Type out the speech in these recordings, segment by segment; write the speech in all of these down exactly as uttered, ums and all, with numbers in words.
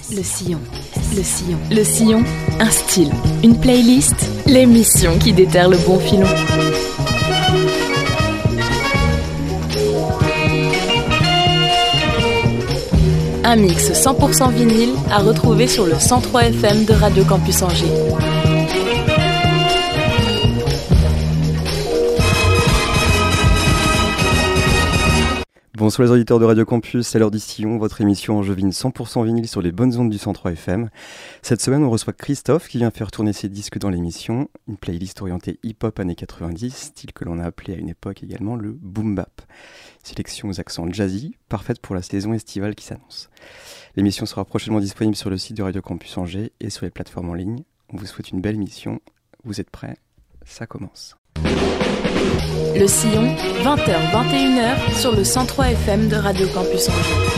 Le Sillon, le Sillon, le Sillon, un style, une playlist, l'émission qui déterre le bon filon. Un mix cent pour cent vinyle à retrouver sur le cent trois F M de Radio Campus Angers. Bonsoir les auditeurs de Radio Campus, c'est l'heure du Sillon, votre émission angevine cent pour cent vinyle sur les bonnes ondes du cent trois F M. Cette semaine, on reçoit Christophe qui vient faire tourner ses disques dans l'émission, une playlist orientée hip-hop années quatre-vingt-dix, style que l'on a appelé à une époque également le boom bap. Sélection aux accents jazzy, parfaite pour la saison estivale qui s'annonce. L'émission sera prochainement disponible sur le site de Radio Campus Angers et sur les plateformes en ligne. On vous souhaite une belle émission, vous êtes prêts? Ça commence. Le Sillon, vingt heures vingt et une heures sur le cent trois F M de Radio Campus Angers.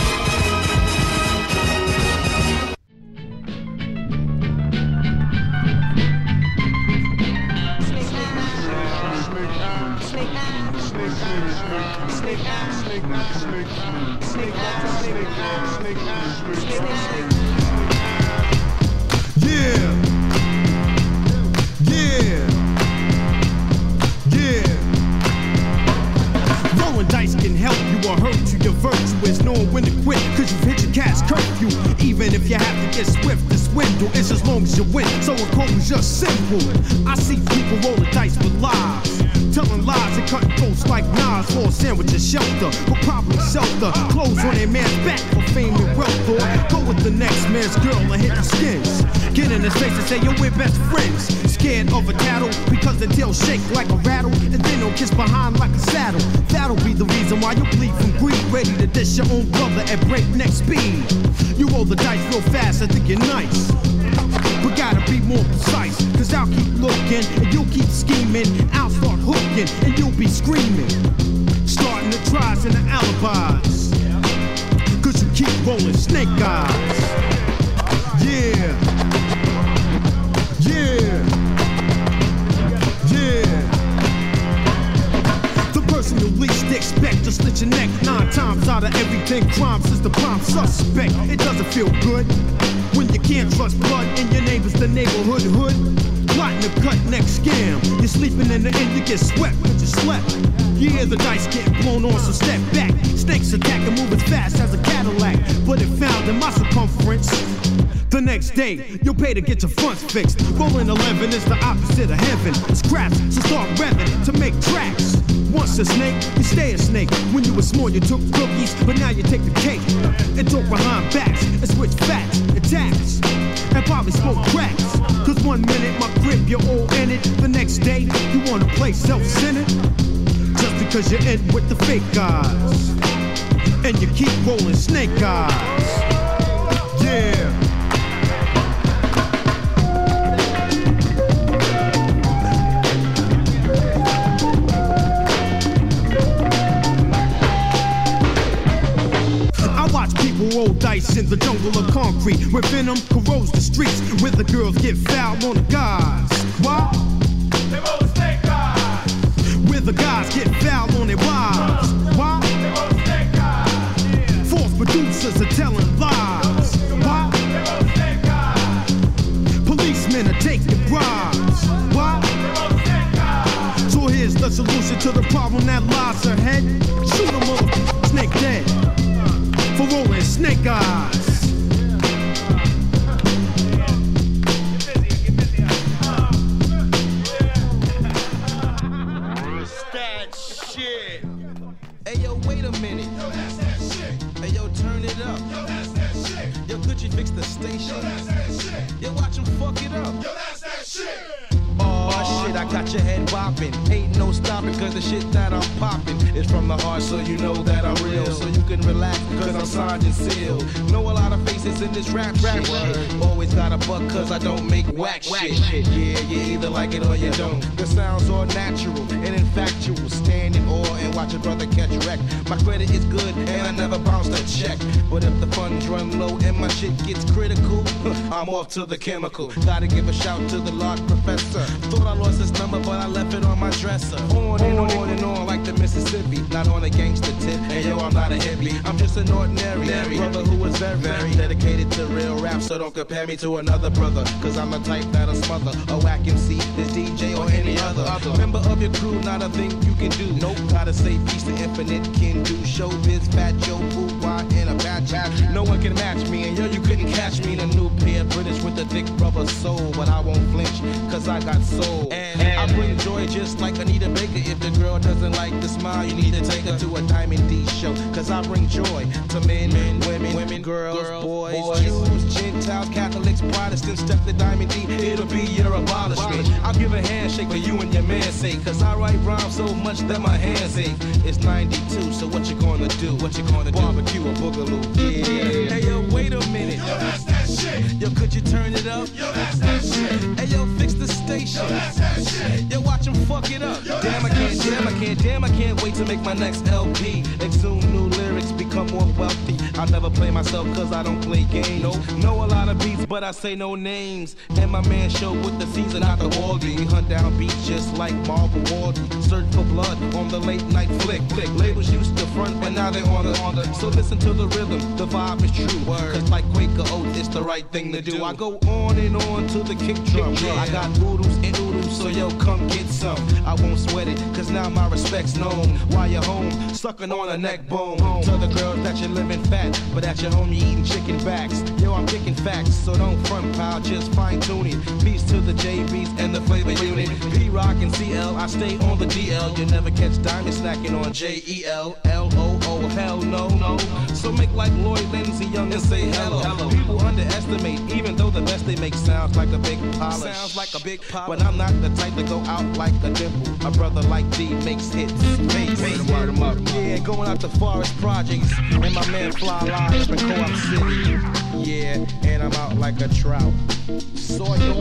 Virtuous, knowing when to quit, cause you've hit your cash curfew. Even if you have to get swift to swindle, it's as long as you win, so a quote is just simple. I see people roll the dice with lies, telling lies and cutting throats like knives for a sandwich and shelter, but probably shelter. Clothes on their man's back for fame and wealth, or go with the next man's girl and hit the skins. Get in his face and say, yo, we're best friends. Scared of a tattle because the tail shake like a rattle, and then they'll kiss behind like a saddle. That'll be the reason why you bleed from greed, ready to dish your own brother at breakneck speed. You roll the dice real fast and think you're nice, but gotta be more precise, cause I'll keep looking and you'll keep scheming. I'll start hooking and you'll be screaming, starting the tries and the alibis, cause you keep rolling snake eyes. Yeah, yeah, yeah. The person you least expect to slit your neck nine times out of every ten crimes is the prime suspect. It doesn't feel good when you can't trust blood and your neighbor's the neighborhood hood. Plotting a cut next scam. You're sleeping in the end, you get swept, but you slept. Yeah, the dice get blown on, so step back. Snakes attack and move as fast as a Cadillac, but it found in my circumference. The next day, you'll pay to get your fronts fixed. Rolling eleven is the opposite of heaven. It's craps, so start revving to make tracks. Once a snake, you stay a snake. When you were small, you took cookies, but now you take the cake and talk behind backs and switch facts and tax and probably smoke cracks. Cause one minute my grip, you're all in it. The next day, you wanna play self-centered just because you're in with the fake guys and you keep rolling snake eyes. Yeah. Roll dice in the jungle of concrete, where venom corrodes the streets, where the girls get foul on the guys. What? They roll snake eyes. Where the guys get foul on their wives. What? They roll snake eyes. Yeah. False producers are telling lies. What? They roll snake eyes. Policemen are taking bribes. What? They roll snake eyes. So here's the solution to the problem that lies ahead. Shoot a mother snake dead for rolling snake eyes. That shit. Hey yo, wait a minute. Yo, that's that shit. Hey yo, turn it up. Yo, that's that shit. Yo, could you fix the station? Yo, that's that shit. Yo, watch him fuck it up. Yo, that's that shit. Oh shit, I got your head bopping. Ain't no stopping, cause the shit that I'm popping is from the heart, so you know that I'm real. So you can relax, cause I'm Sergeant Seal. Know a lot of faces in this rap, rap shit. Always got a buck, cause I don't make whack shit. Yeah, you either like it or you don't. The sounds are natural and infactual. Stand in awe and watch a brother catch wreck. My credit is good and I never bounced a check. But if the funds run low and my shit gets critical, I'm off to the chemical. Gotta give a shout to the large professor. Thought I lost his number, but I left it on my dresser. On and on and on like the Mississippi. Not on a gangster tip, and yo, I'm not a hippie. I'm just an ordinary brother who was very, very dedicated to real rap. So don't compare me to another brother, cause I'm the type that'll smother a whack M C, this D J or any other. Member of your crew, not a thing you can do. Nope, gotta say peace to infinite can do. Showbiz, Fat Joe, Boo, why in a batch. No one can match me, and yo, you couldn't catch me in a new pair. British with a thick rubber soul, but I won't flinch, cause I got soul. And I bring joy just like Anita Baker. If the girl doesn't like the smile, you need to take her to a Diamond D show. Cause I bring joy to men, men women, women, girls, girls boys, boys, Jews, Gentiles, Catholics, Protestants. Step the Diamond D, it'll be your abolishment. I'll give a handshake for you and your man's sake, cause I write rhymes so much that my hands ache. It's ninety-two, so what you gonna do? What you gonna do? Barbecue or boogaloo? Yeah. Hey yo, wait a minute. Yo, that's that shit. Yo, could you turn it up? Yo, that's that shit. Hey yo, fix the station. Yo, that's that shit. Yo, watch him fuck it up. Yo, damn, I can't, damn, I can't, damn, I can't wait to make my next L P. Exhume new lyrics, become more wealthy. I never play myself cause I don't play games. Nope. Know a lot of beats, but I say no names. And my man show with the season out the Waldy. We hunt down beats just like Marvel Waldy. Search for blood on the late night flick. Flick. Labels used to front, but now they on the on the. So listen to the rhythm, the vibe is true. Word. Cause like Quaker Oats, it's the right thing to do. I go on and on to the kick drum. Yeah. I got oodles and oodles, so yo, come get some. I won't sweat it, cause now my respect's known. While you're home, sucking on a neck bone. Tell the girls that you're living fat, but at your home you eating chicken backs. Yo, I'm kicking facts, so don't front pile, just fine tuning. Peace to the J Bs and the flavor unit. P-Rock and C L, I stay on the D L. You never catch Diamond snacking on J E L. L O O, hell no, no. So make like Lloyd Lindsay Young and say hello. hello. People underestimate, even though the best they make sounds like a big polish. Sounds like a big polish. But I'm not the type to go out like a dimple. A brother like D makes hits. Face, face, word em up. Yeah, going out to Forest Projects. And my man Fly Live up in Co-op City. Yeah, and I'm out like a trout. Soy, yo,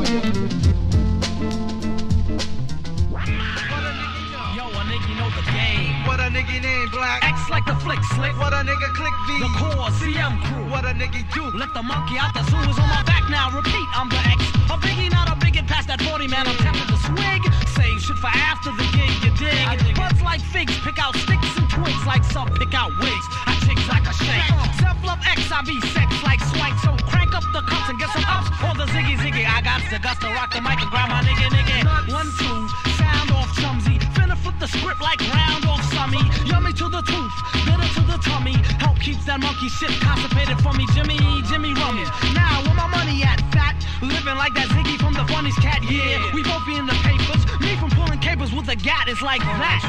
a nigga know the game. What a nigga name Black. X like the flick slick. What a nigga click V. The core C M crew. What a nigga do. Let the monkey out the zoo is on my back now. Repeat, I'm the X. A biggie, not a bigot. Past that forty man, I'm tempted to swig. Save shit for after the gig, you dig. Buds like figs, pick out sticks and twigs like some pick out wigs. I chicks like a shake. Self-love X, I be sex like swank. So crank up the cups and get some ups. Or the ziggy ziggy. I got the guts to rock the mic and grab my nigga nigga. One, two, sound off chumsy. Flip the script like round off summy. Yummy to the tooth, bitter to the tummy. Help keeps that monkey shit constipated for me. Jimmy, Jimmy Rummies. Now where my money at? Fat, living like that Ziggy from the Funnies Cat. Yeah, we both be in the papers. Me from pulling capers with a gat is like that.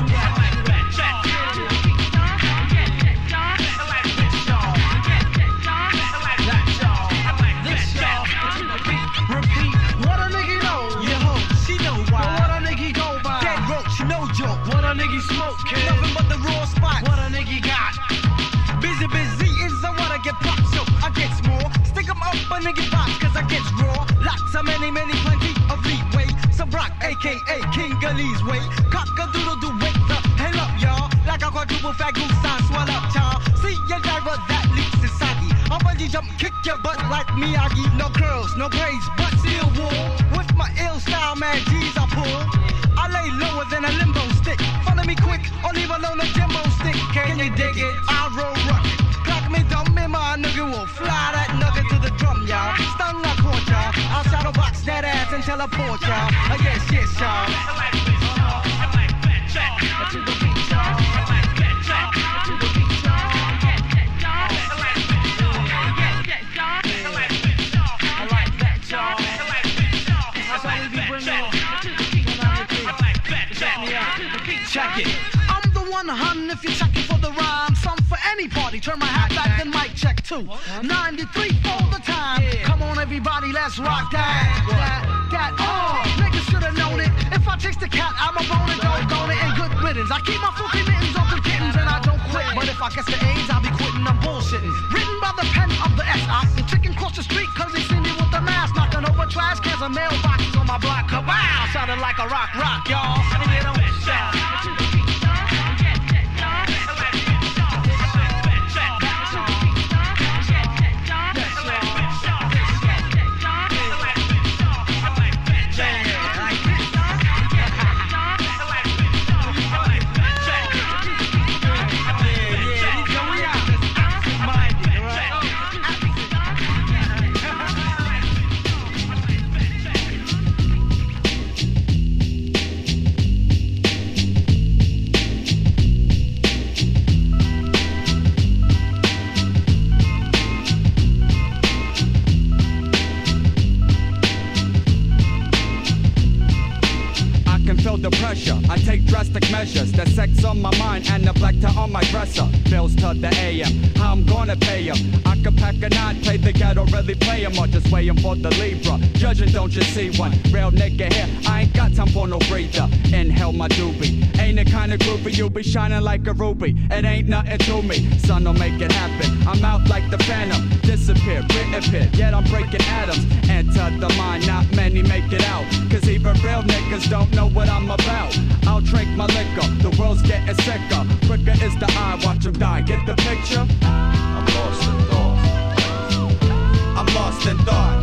Repeat, what a nigga know. Your hoe, she know why. What a nigga go by. Dead roach, no joke. What a nigga smoke, kid. Nothing but the raw spot. What a nigga got. Busy, busy is I wanna get popped, so I get more. Stick 'em up a nigga box, cause I get raw. Lots of many, many, plenty of leeway. Some rock, aka King Gully's way. Cock-a-doodle-doo, wake the hell up, y'all. Like a quadruple fat goose, I swell up, y'all. See your driver that leaks is soggy. I'll bungee jump, kick your butt like Miyagi. No curls, no braids, but still wool. With my ill style, man, G's I pull. I lay lower than a limbo stick. Follow me quick, or leave alone a jimbo stick. Can you dig it? I roll rugged. Clock me dumb, and my nigga will fly that nugget to the drum, y'all. Stung I caught y'all. I'll shadow box that ass and teleport y'all. Uh, yes, yes, y'all. To the beat, y'all. To the beat, y'all. I like that, y'all. That's why we be bringing check it. I'm the one, hun, if you're checking for the rhyme. Some for any party. Turn my hat back, then mic check two. ninety-three all the time. Come on, everybody, let's rock that. That, that, oh, niggas should've known it. If I chase the cat, I'm a bone and don't own it. And good riddance. I keep my funky mittens off the kittens and I don't quit. But if I catch the AIDS, I'll be quitting, I'm bullshitting. Written by the pen of the S I. The chicken cross the street, cause they see me with the mask. Knocking over trash cans and mailboxes on my block. Kabow! Sounding like a rock rock, y'all. And you don't shout. under pressure. I take drastic measures. The sex on my mind and the black tie on my dresser. Bills to the A M. How I'm gonna pay 'em? I could pack a nine, play the ghetto, really play 'em, or just waiting for the Libra. Judging, don't you see one? Real nigga here. I ain't got time for no breather. Inhale my doobie. Ain't the kind of groupie you be shining like a ruby. It ain't nothing to me. Son, don't make it happen. I'm out like the phantom. Disappear, reappear. Yet I'm breaking atoms. Enter the mind, not many make it out. Cause even real niggas don't know what I'm about. I'll drink my liquor. The world's getting sicker. Quicker is the eye, watch them die. Get the picture? I'm lost in thought. I'm lost in thought.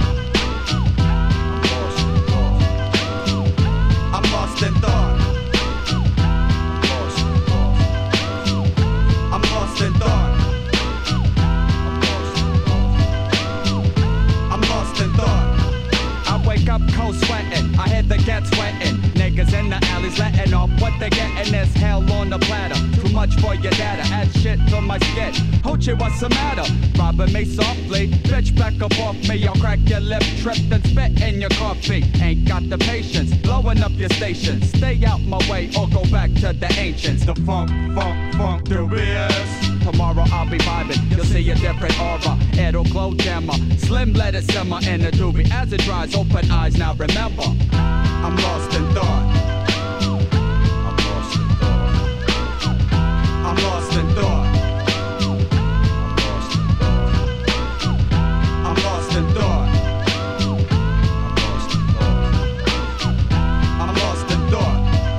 I'm lost in thought. I'm lost in thought. I'm lost in thought. I wake up cold sweating. I hear the gas sweating. Niggas in the alleys letting off what they getting is hell on the platter. Too much for your data. Add shit to my skin. Hoochie, what's the matter? Robbing me softly. Bitch, back up off me. I'll crack your lip, trip, and spit in your coffee. Ain't got the patience. Blowing up your station. Stay out my way or go back to the ancients. The funk, funk, funk, dubious. Tomorrow I'll be vibing. You'll see a different aura. It'll glow dimmer. Slim, let it simmer in the doobie. As it dries, open eyes. Now remember, I'm lost in thought. I'm lost in thought. I'm lost in thought. I'm lost in thought. I'm lost in thought.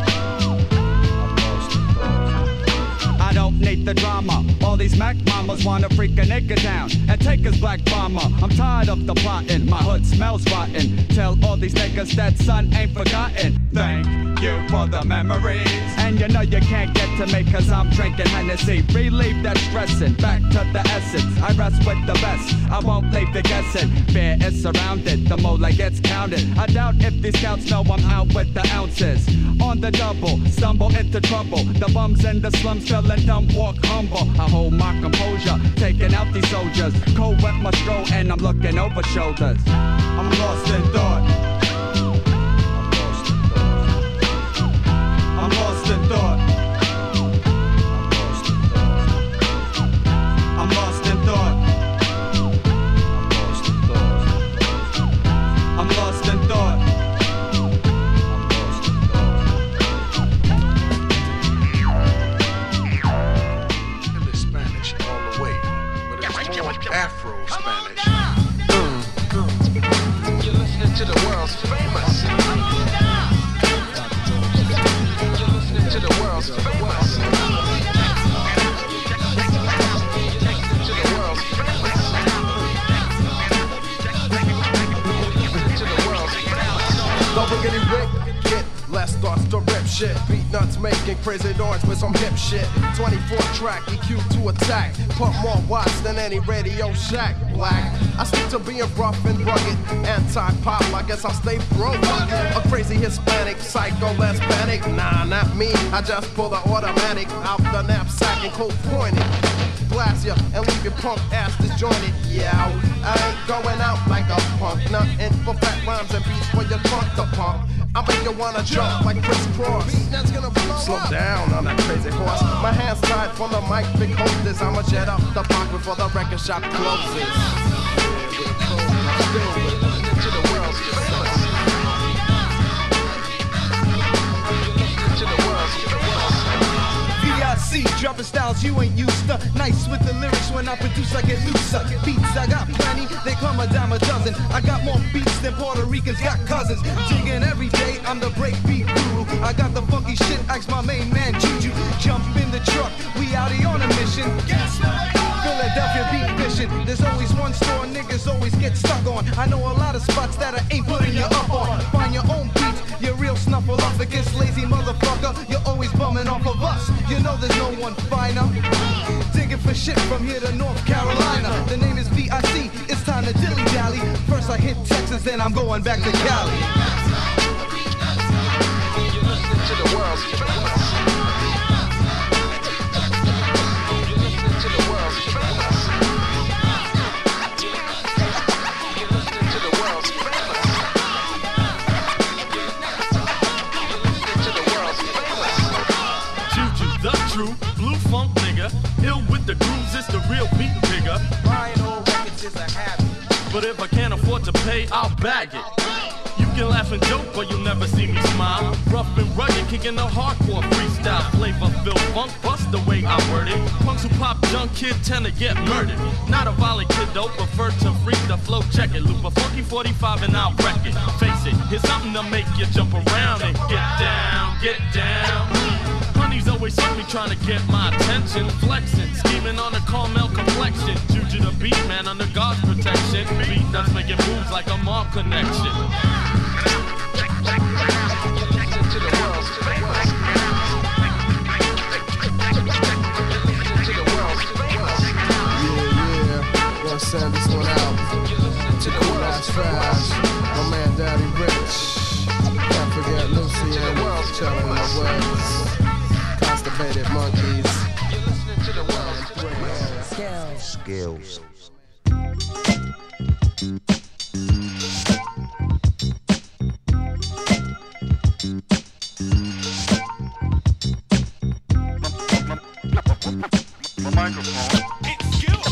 I don't need the drama. All these Mac mamas wanna freak a nigga down and take his black bomber. I'm tired of the plotting. My hood smells rotten. Tell all these niggas that son ain't forgotten. Thank you for the memories. And you know you can't get to me cause I'm drinking Hennessy. Relieve that stressing, back to the essence. I rest with the best, I won't leave the guessing. Fear is surrounded, the mole gets counted. I doubt if these scouts know I'm out with the ounces. On the double, stumble into trouble. The bums in the slums feeling dumb, walk humble. I hold my composure, taking out these soldiers. Cold wet my stroll and I'm looking over shoulders. I'm lost in thought. I'm lost in thought. I'm lost in thought. I'm lost in thought. It's Spanish all the way, but it's more Afro Spanish. You're listening to the world's famous. You're listening to the world's famous. To the world's famous. To the world's famous. Don't forget it, Rick. Get less starts to rip shit. Beat nuts making crazy noise with some hip shit. twenty-four track E Q to attack. Pump more watts than any Radio Shack. Black. I stick to being rough and rugged. Anti-pop, I guess I'll stay broke. A crazy Hispanic psycho, less panic. Nah, not me. I just pull the automatic out the knapsack and cold point it. Blast ya and leave your punk ass disjointed. Yeah, I ain't going out like a punk. Nothing for fat rhymes and beats for your trunk to pump. I make you wanna jump like Chris Cross. Slow down on that crazy horse. My hands tied from the mic, big hostess. I'ma jet up the park before the record shop closes. To the world's famous. To the world's famous. V I C, dropping styles you ain't used to. Nice with the lyrics when I produce, I get looser. Beats, I got plenty, they come a dime a dozen. I got more beats than Puerto Ricans got cousins. Digging every day, I'm the breakbeat guru. I got the funky shit, ask my main man Juju. Jump in the truck, we out here on a mission. Philadelphia beat fishing. There's always one store niggas always get stuck on. I know a lot of spots that I ain't putting you up on. Find your own beats, your real snuffle up against lazy motherfucker. You're always bumming off of us. You know there's no one finer. Digging for shit from here to North Carolina. The name is V I C, it's time to dilly dally. First I hit Texas, then I'm going back to Cali. You're listening to the world's famous. You're listening to the world's famous. You're listening to the world's famous. You're listening to the world's a habit. But if I can't afford to pay, I'll bag it. You can laugh and joke, but you'll never see me smile. Rough and rugged, kicking the hardcore freestyle. Flavor, Phil Funk, bust the way I word it. Punks who pop junk, kid tend to get murdered. Not a violent kid though, prefer to freak the flow. Check it, loop a funky forty-five and I'll wreck it. Face it, here's something to make you jump around and get down, get down. Honey's always on me trying to get my attention. Flexing, scheming on a caramel complexion. Juju the beat man under God's protection. Beat nuts making moves like a mob connection. Send this one out to the last fast. My man Daddy Rich. Can't forget Lucy and World telling the words. Constipated monkeys. You're listening to the world. Skills. Skills. My microphone. It's skills.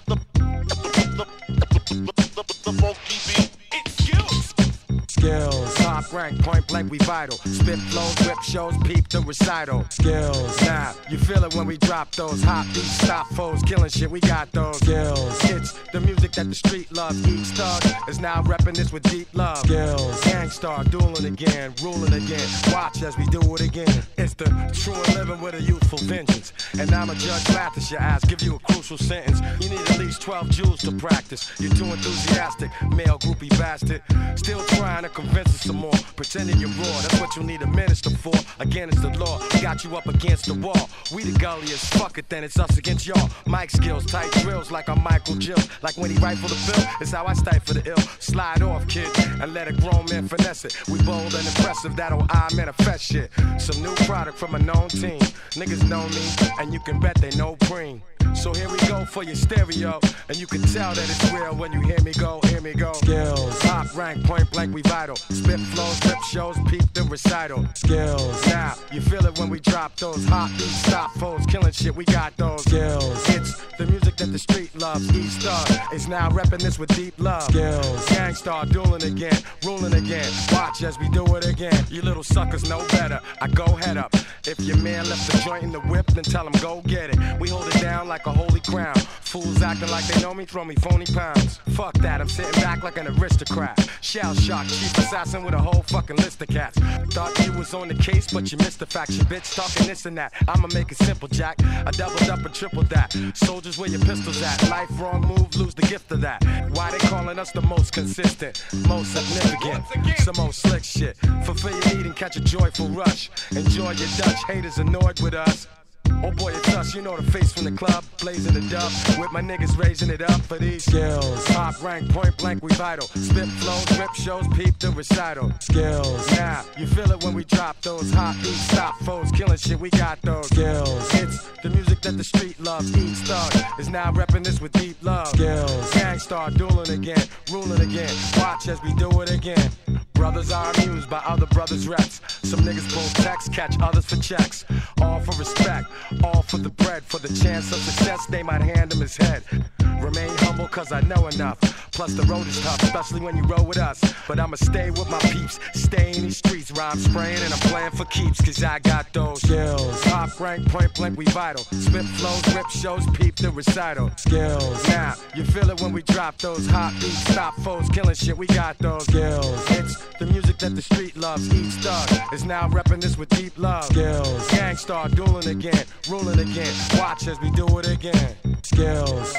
The funky beat, it's skills. Skills, top rank, point blank, we vital. Spit flows, rip shows, peep the recital. Skills, now you feel it when we drop those hot beats, stop foes, killing shit. We got those skills. It's the music that the street loves. Each thug is now repping this with deep love. Skills, gangstar, dueling again, ruling again. Watch as we do it again. It's the true and living with a youthful vengeance. And I'm a judge, laugh at your ass, give you a crucial sentence. You need at least twelve joules to practice. You're too enthusiastic, male groupie bastard. Still trying to convince us some more, pretending you're raw. That's what you need a minister for. Again, it's the law. We got you up against the wall. We the gulliest, fuck it, then it's us against y'all. Mic skills, tight drills like I'm Michael Jill. Like when he rifle the bill, it's how I stifle the ill. Slide off, kid, and let a grown man finesse it. We bold and impressive, that'll I manifest shit. Some new product from a known team. Niggas know me, and you can bet they know Preem. So here we go for your stereo, and you can tell that it's real when you hear me go, hear me go. Skills, top rank, point blank, we vital. Spit flows, rip shows, peep the recital. Skills, now you feel it when we drop those hot beats, stop foes, killing shit. We got those skills. It's the music that the street loves. Each thug is now repping this with deep love. Skills, gangstar, dueling again, ruling again. Watch as we do it again. You little suckers know better. I go head up. If your man left the joint in the whip, then tell him go get it. We hold it down like a holy crown. Fools acting like they know me, throw me phony pounds. Fuck that, I'm sitting back like an aristocrat. Shell shock, chief assassin with a whole fucking list of cats. Thought you was on the case, but you missed the faction. Bitch talking this and that. I'ma make it simple, Jack. I doubled up and tripled that. Soldiers, where your pistols at? Life wrong move, lose the gift of that. Why they calling us the most consistent, most significant? Some old slick shit. Fulfill your need and catch a joyful rush. Enjoy your Dutch, haters annoyed with us. Oh boy, it's us, you know the face from the club, blazing the dub, with my niggas raising it up for these skills. Top rank, point blank, we vital. Spit flows, rip shows, peep the recital. Skills, now you feel it when we drop those hot beats, stop foes, killing shit. We got those skills. It's the music that the street loves. Each thug is now repping this with deep love. Skills, gangstar, dueling again, ruling again. Watch as we do it again. Brothers are amused by other brothers' reps. Some niggas pull texts, catch others for checks. All for respect, all for the bread. For the chance of success, they might hand him his head. Remain humble cause I know enough. Plus the road is tough, especially when you roll with us. But I'ma stay with my peeps, stay in these streets. Rhyme spraying and I'm playing for keeps, cause I got those skills. Top rank, point blank, we vital. Spit flows, rip shows, peep the recital. Skills, now you feel it when we drop those hot beats, stop foes, killing shit. We got those skills. It's the music that the street loves. Each thug is now repping this with deep love. Skills, gangstar, dueling again, ruling again. Watch as we do it again. Skills.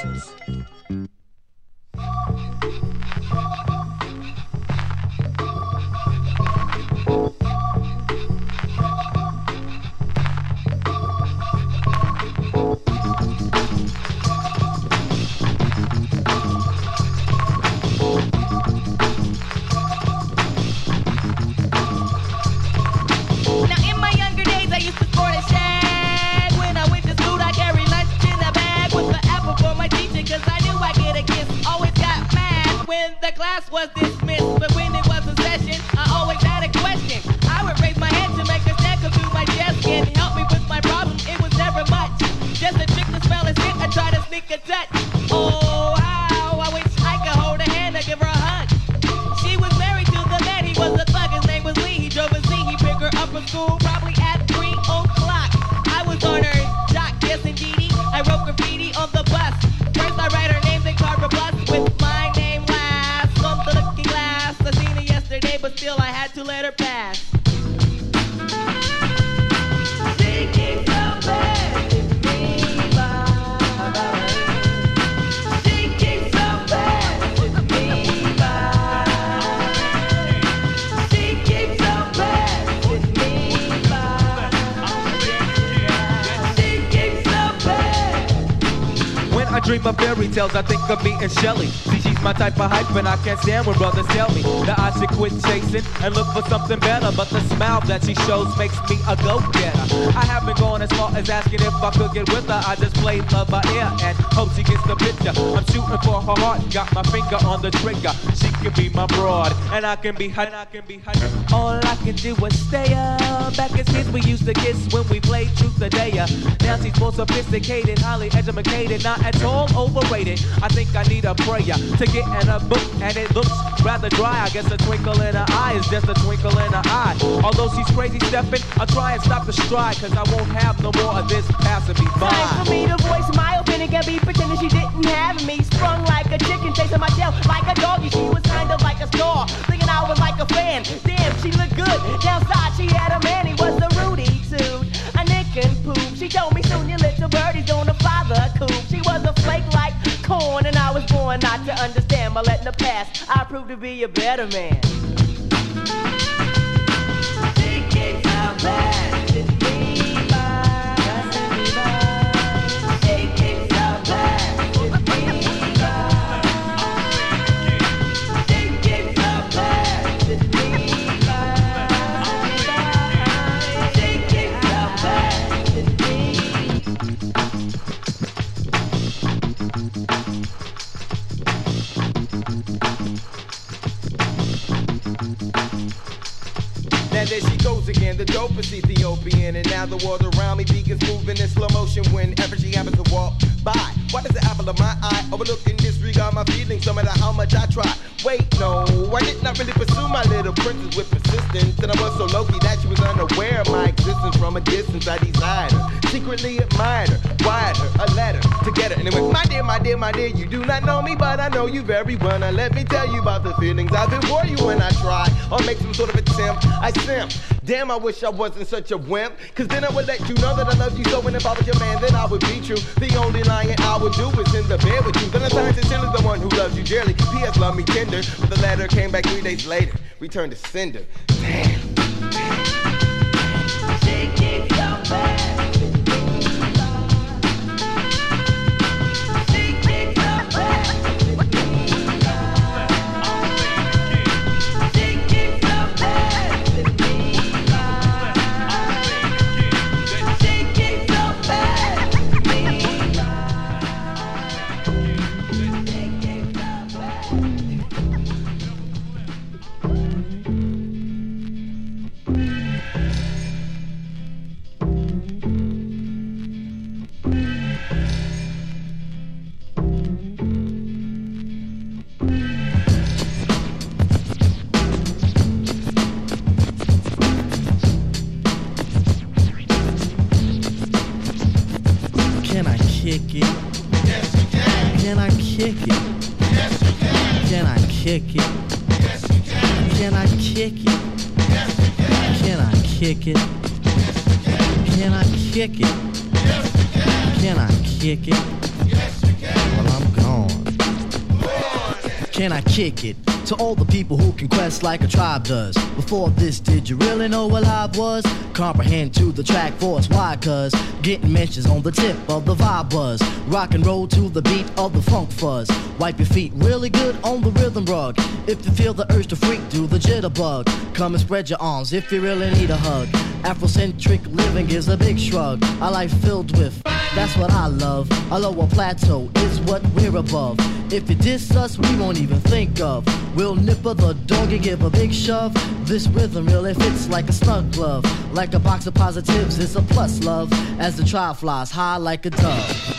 The class was dismissed, but when it was a session, I always had a question. I would raise my hand to make a step come through my desk and help me with my problem. It was never much, just a trick to spell a shit. I try to sneak a touch. Oh, how I wish her past. She keeps so bad with me, bye. She keeps so bad with me, bye. She keeps so bad with me, bye. She keeps so bad. When I dream of fairy tales, I think of me and Shelley. See, she's my type of hype, and I can't stand when brothers tell me that I should quit chasing and look for something better. But the smile that she shows makes me a go-getter. I haven't gone as far as asking if I could get with her. I just play love by ear and hope she gets the picture. I'm shooting for her heart, got my finger on the trigger. She can be my broad, and I can be hot, and I can be hot. All I can do is stay up. Back as kids, we used to kiss when we played truth or dare. Now she's more sophisticated, highly educated, not at all overrated. I think I need a prayer to get in a book, and it looks rather dry. I guess a twinkle in her eye is just a twinkle in her eye. Although she's crazy stepping, I'll try and stop the stride, cause I won't have no more of this passing me by. Time for me to voice my opinion, can't be pretending she didn't have me. Sprung like a chicken, chasing my tail like a doggy. She was kind of like a star, thinking I was like a fan. Damn, she looked good. Downside, she had a man, he was a Rudy Toot, a nick and poop. She told me soon your little birdie's gonna fly the coop. She was a flake like corn, and I was born not to understand. By letting the past, I proved to be a better man. She keeps so bad with me, bye. She keeps so bad with me, bye. She keeps so bad with me, bye. She keeps so bad with me. Now there she goes again, the dopest Ethiopian. And now the world around me begins moving in slow motion whenever she happens to walk by. Why does the apple of my eye overlook and disregard my feelings no matter how much I try? Wait, no, I did not really pursue my little princess with persistence. And I was so low-key that she was unaware of my existence. From a distance I desired her, secretly admired her, wired her a letter to get her. And it went, my dear, my dear, my dear, you do not know me, but I know you very well. Now let me tell you about the feelings I've been for you when I try or make some sort of attempt. I simp. Damn, I wish I wasn't such a wimp, cause then I would let you know that I love you so, and if I was your man, then I would be true. The only lying I would do is in the bed with you. Then I signed sincerely the one who loves you dearly. P S love me tender, but the letter came back three days later, returned to sender. Damn. She keeps so bad with me, she keeps so bad with me, she keeps so bad with me, she keeps so bad with me. Can I kick it? Yes, you can. Can I kick it? Yes, you can. Can I kick it? Yes, you can. Can I kick it? Yes, you can. Can I kick it? Can I kick it? Yes, you can. Can I kick it? Yes, you can. Well, I'm gone. Can I kick it? To all the people who can quest like a tribe does. Before this, did you really know what live was? Comprehend to the track force, why? Cause getting mentions on the tip of the vibe buzz. Rock and roll to the beat of the funk fuzz. Wipe your feet really good on the rhythm rug. If you feel the urge to freak, do the jitterbug. Come and spread your arms if you really need a hug. Afrocentric living is a big shrug. A life filled with, that's what I love. A lower plateau is what we're above. If you diss us, we won't even think of. We'll nipper the dog and give a big shove. This rhythm really fits like a snug glove. Like a box of positives, it's a plus love. As the tribe flies high like a dove.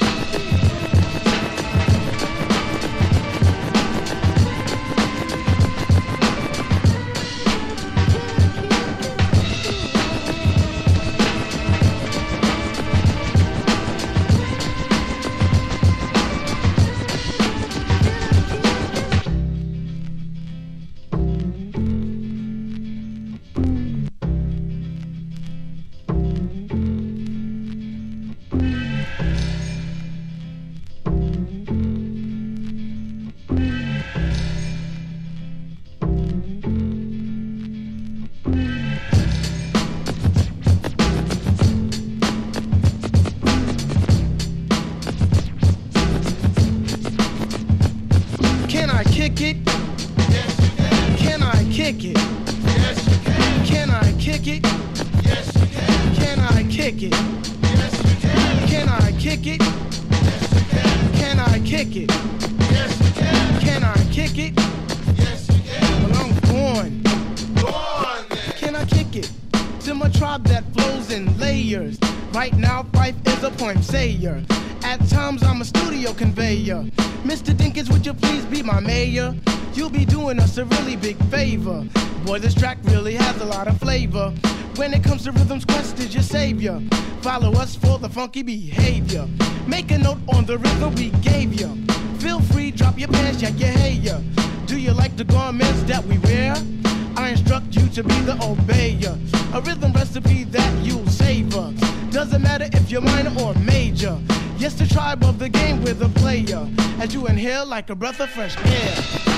Can I kick it? Yes, you can. Can I kick it? Yes, you can. Can I kick it? Yes, you can. Can I kick it? Yes, you can. Can I kick it? Yes, you can. Can I kick it? Yes, you can. Can I kick it? Yes, you can. Well, I'm born. Born. Can I kick it? To my tribe that flows in layers. Right now, Fife is a point sayer. At times, I'm a studio conveyor. Mister Dinkins, would you please be my mayor? You'll be doing us a really big favor. Boy, this track really has a lot of flavor. When it comes to rhythms, Quest is your savior. Follow us for the funky behavior. Make a note on the rhythm we gave you. Feel free, drop your pants, check your hair. Do you like the garments that we wear? I instruct you to be the obeyer. A rhythm recipe that you'll savor. Doesn't matter if you're minor or major. Yes, the tribe of the game with a player. As you inhale like a breath of fresh air.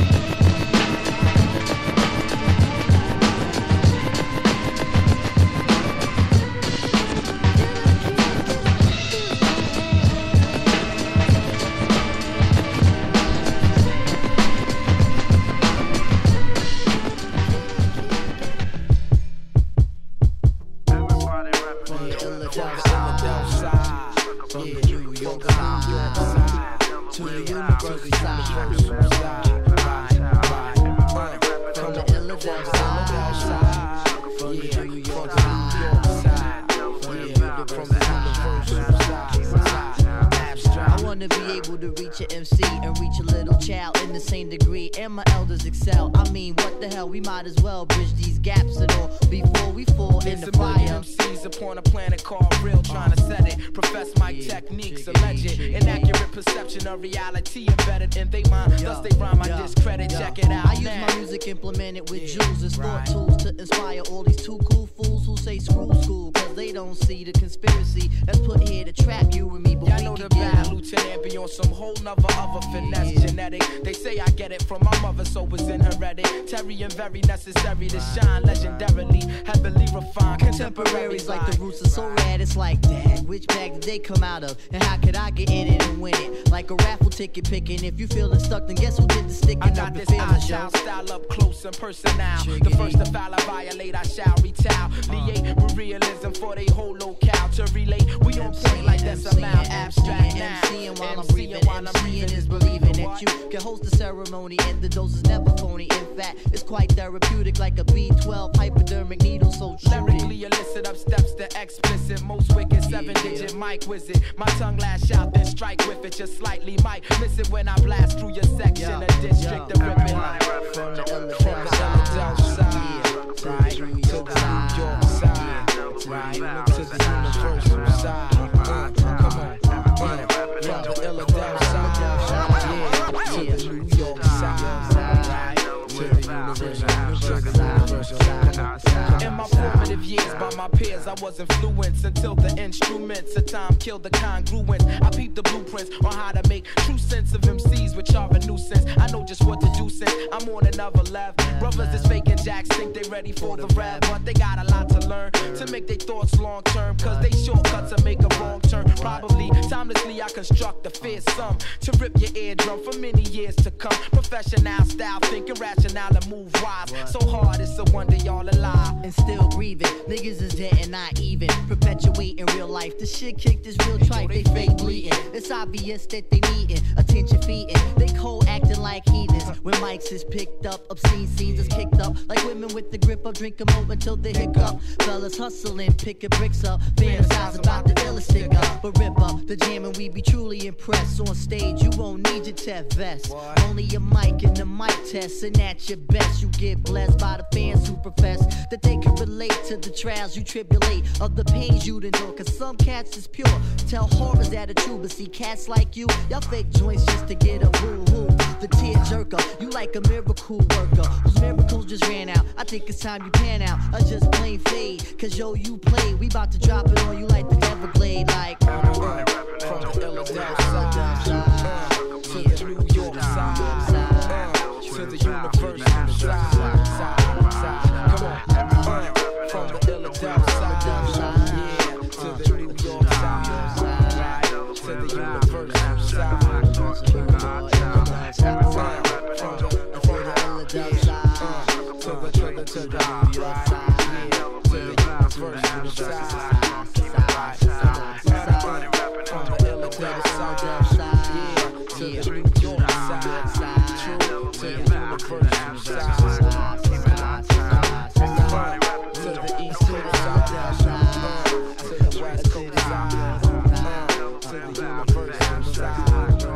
Very necessary to shine legendarily, heavily refined. Contemporaries like the roots are so rad, it's like, dad, which bag did they come out of? And how could I get in it and win it? Like a raffle ticket picking. If you feeling stuck, then guess who did the sticking? I got this I-style style up close and personal. The first to foul, I violate, I shall retaliate. Liate with realism for they whole locale to relate. We on point like that's a mouth abstract now. MCing while I'm breathing, MCing is believing that you can host the ceremony and the dose is never phony. In fact, it's quite therapeutic like a B twelve hypodermic needle, so lyrically illicit up steps to explicit, most wicked seven digit mic wizard. My tongue lash out then strike with it, just slightly might miss it when I blast through your section of district. The ripping line from the Philadelphia side, right to the New York side, right to the universal side. Uh, come on, uh, from the Philadelphia side, yeah, to the New York side, right to the universal side. In my formative years, by my peers, I was influenced until the instruments of time killed the congruence. I peeped the blueprints on how to make true sense of M Cs, which are a nuisance. I know just what to do since I'm on another level. Brothers that's faking jacks think they ready for the rev, but they got a lot to learn to make their thoughts long term. Cause they shortcuts to make a wrong turn. Probably timelessly I construct a fearsome to rip your eardrum for many years to come. Professional style, thinking rational and move wise. So hard it's a wonder y'all alive and still breathing. Niggas is dead and not even perpetuating real life. The shit kicked is real tripe, they fake bleeding. It's obvious that they needin' attention feeding. They cold acting like heathens. When mics is picked up, obscene scenes is kicked up. Like women with the grip of drink 'em over until they hiccup. Fellas hustling, picking bricks up. Fantasize about the illest stick up. But rip up the jam and we be truly impressed. On stage, you won't need your tech vest. Only your mic and the mic test. And at your best, you get blessed by the fans who profess that they can relate to the trials you tribulate. Of the pains you'd endure. Cause some cats is pure. Tell horrors that are true. But see cats like you, y'all fake joints just to get a boo-hoo. The tear jerker, you like a miracle worker whose miracles just ran out. I think it's time you pan out. I just plain fade. Cause yo, you play. We about to drop it on you like the Everglade. Like uh, uh, from the Philadelphia side to the New York side, uh, to the universal side, side, side. Come on, uh, from the Philadelphia side, yeah, to the New York side, right, to the universal side. Come on, come on, come on. to the New York side, yeah, to the Universal side, side, side, side, from the Illa to the South side, yeah, to the New York side, side, true, to the Universal side, side, side, side, side, to the East to the South side, to the West to the South, to the Universal side.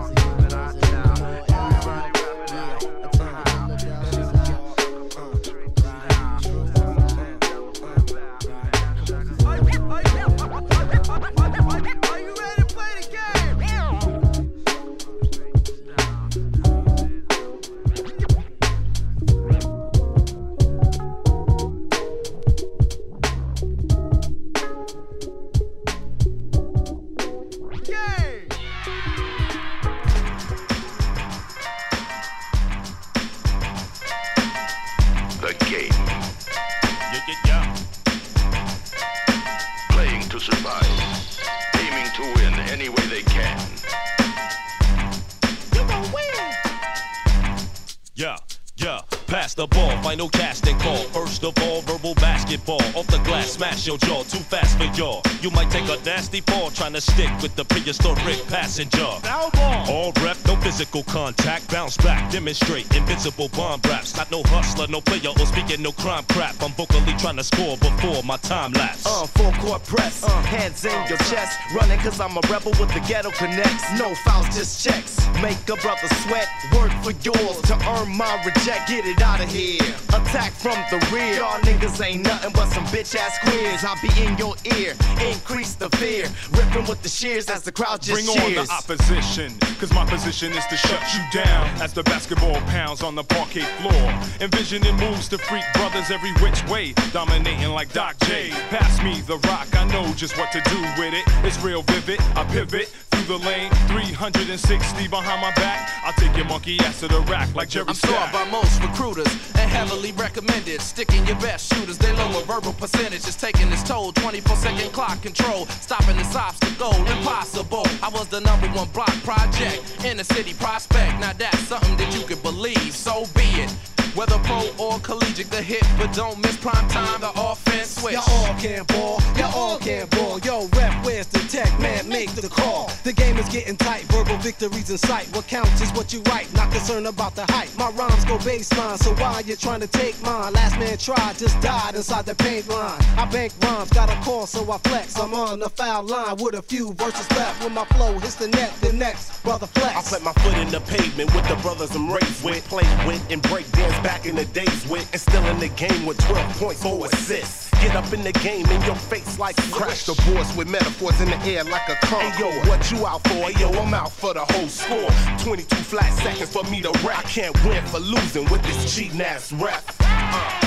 The ball, final casting call. First of all, verbal basketball. Off the glass, smash your jaw. Too fast for y'all. You might take a nasty fall trying to stick with the prehistoric passenger. All rep, no physical contact. Bounce back, demonstrate invincible bomb raps. Not no hustler, no player, or speaking no crime crap. I'm vocally trying to score before my time lapse. Uh, full court press, uh, hands in your chest. Running cause I'm a rebel with the ghetto connects. No fouls, just checks. Make a brother sweat. Work for yours to earn my reject. Get it out of here. Attack from the rear. Y'all niggas ain't nothing but some bitch ass queers. I'll be in your ear. Increase the fear. Ripping with the shears as the crowd just Bring cheers. on the opposition, cause my position is to shut you down as the basketball pounds on the parquet floor. Envisioning moves to freak brothers every which way, dominating like Doc J. Pass me the rock, I know just what to do with it. It's real vivid, I pivot through the lane, three hundred sixty behind my back. I'll take your monkey ass to the rack like Jerry I'm Stack. sought by most recruiters and heavily recommended. Sticking your best shooters, they lower verbal percentages, taking its toll. twenty-four second clock control, stopping this obstacle, impossible. I was the number one block project in the city prospect. Now that's something that you could believe, so be it. Whether pro or collegiate, the hit, but don't miss prime time, the offense switch. Y'all all can ball, y'all all can ball. Yo, rep, where's the tech? Man, make the call. The game is getting tight, verbal victories in sight. What counts is what you write, not concerned about the hype. My rhymes go baseline, so why you trying to take mine? Last man tried, just died inside the paint line. I bank rhymes, got a call, so I flex. I'm on the foul line with a few verses left. When my flow hits the net, the next brother flex. I set my foot in the pavement with the brothers I'm raised with. Played with and break dance back in the days with. And still in the game with twelve points, four assists. Get up in the game in your face like crash the boards with metaphors in the air like a car. Hey yo, what you out for? Hey yo, I'm out for the whole score. twenty-two flat seconds for me to rap. I can't win for losing with this cheating ass rap. Uh.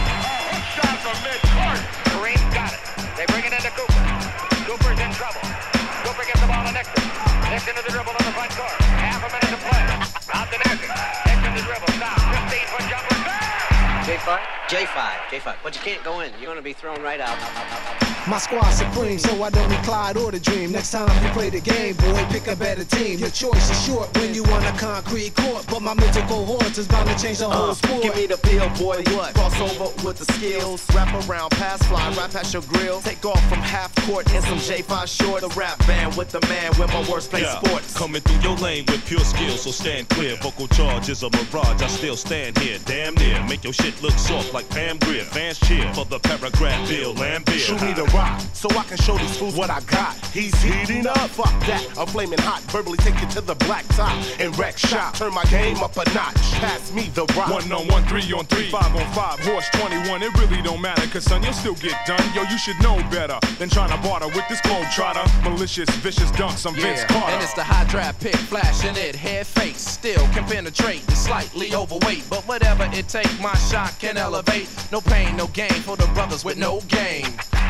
Shot from mid-court. Kareem got it. They bring it into Cooper. Cooper's in trouble. Cooper gets the ball to Nixon. Nixon to the dribble on the front court. Half a minute to play. Out to Nixon. Nixon to dribble. Stop. fifteen foot jumper. J five? J five. J five. But you can't go in. You're going to be thrown right out. My squad supreme, so I don't need Clyde or the Dream. Next time you play the game, boy, pick a better team. Your choice is short when you on a concrete court, but my mental cohort is bound to change the whole uh, sport. Give me the pill, boy, what? Cross over with the skills. Wrap around, pass, fly, right past your grill. Take off from half court in some J five short. The rap band with the man with my worst play yeah. sports. Coming through your lane with pure skill, so stand clear. Vocal charge is a mirage, I still stand here. Damn near, make your shit look soft like Pam Grier. Fans cheer for the paragraph Bill Lambier. Shoot me the rock, so I can show these fools what I got. He's heating up, fuck that. I'm flaming hot, verbally take it to the black top and wreck shop. Turn my game up a notch. Pass me the rock. One on one, three on three, five on five, horse twenty-one. It really don't matter, cause son, you'll still get done. Yo, you should know better than trying to barter with this globe trotter. Malicious, vicious dunks, I'm yeah. Vince Carter. And it's the high draft pick, flashing it, head face. Still can penetrate and slightly overweight. But whatever it take, my shot can elevate. No pain, no gain for the brothers with no game.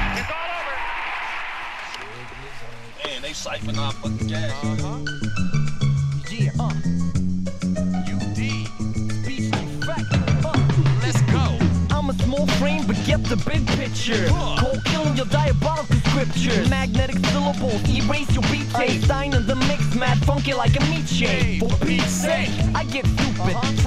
Man, they siphon our fucking gas. Uh-huh. Yeah, uh. U D. Beats effect. Uh. Let's go. I'm a small frame, but get the big picture. Cold killing your diabolical scriptures. Magnetic syllables, erase your beat tape. Einstein in the mix, mad funky like a meat shake. For Pete's sake, I get stupid.